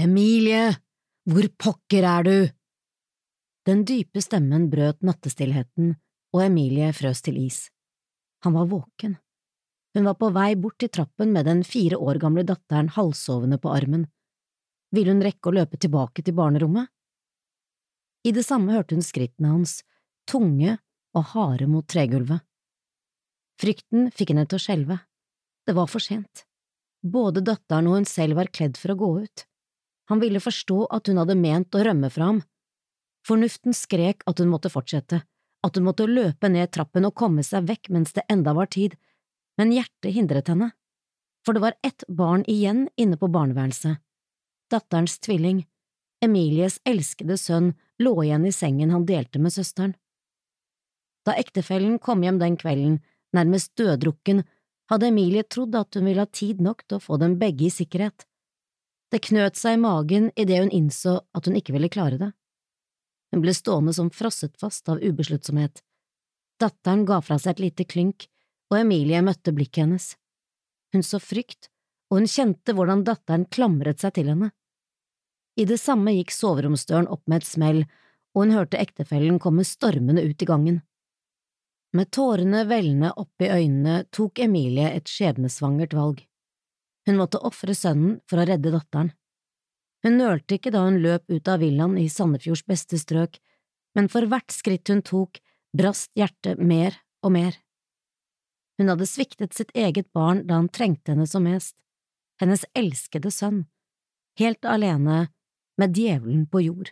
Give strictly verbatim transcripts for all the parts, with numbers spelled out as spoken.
Emilie, hvor pokker er du? Den dype stemmen brøt nattestillheten, og Emilie frøs til is. Han var våken. Hun var på vei bort til trappen med den fire år gamle datteren halvsovende på armen. Ville hun rekke å løpe tilbake til barnerommet? I det samme hørte hun skrittene hans, tunge og harde mot tregulvet. Frykten fikk henne til å skjelve. Det var for sent. Både datteren og hun selv var kledd for å gå ut. Han ville forstå at hun hadde ment å rømme fra ham. Fornuften skrek at hun måtte fortsette, at hun måtte løpe ned trappen og komme seg vekk mens det enda var tid, men hjertet hindret henne, for det var ett barn igjen inne på barneværelset. Datterens tvilling, Emilies elskede sønn, lå igjen i sengen han delte med søsteren. Da ektefellen kom hjem den kvelden, nærmest døddrukken, hadde Emilie trodd at hun ville ha tid nok til å få dem begge i sikkerhet. Det knøt seg i magen i det hun innså at hun ikke ville klare det. Hun ble stående som frosset fast av ubesluttsomhet. Datteren ga fra seg et lite klynk, og Emilie møtte blikket hennes. Hun så frykt, og hun kjente hvordan datteren klamret seg til henne. I det samme gikk soveromsdøren opp med et smell, og hun hørte ektefellen komme stormende ut i gangen. Med tårene vellende opp i øynene tok Emilie et skjebnesvangert valg. Hun måtte ofre sønnen for å redde datteren. Hun nølte ikke da hun løp ut av villaen i Sandefjords beste strøk, men for hvert skritt hun tok, brast hjertet mer og mer. Hun hadde sviktet sitt eget barn da han trengte henne som mest, hennes elskede sønn, helt alene med djevelen på jord.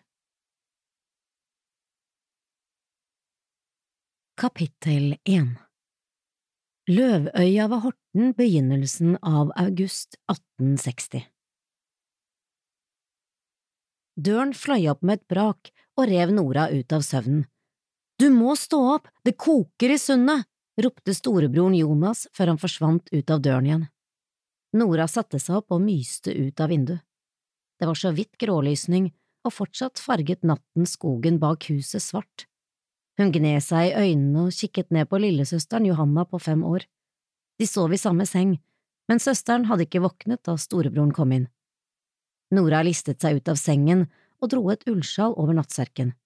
Kapittel én Løvøya ved Horten, begynnelsen av august atten seksti. Døren fløy opp med et brak og rev Nora ut av søvnen. Du må stå opp, det koker i sundet, ropte storebroren Jonas før han forsvant ut av døren igjen. Nora satte seg opp og myste ut av vinduet. Det var så vidt grålysning, og fortsatt farget natten skogen bak huset svart. Hun gned seg i øynene og kikket ned på lillesøsteren Johanna på fem år. De sov i samme seng, men søsteren hadde ikke våknet da storebroren kom inn. Nora listet seg ut av sengen og dro et ullsjal over nattserken.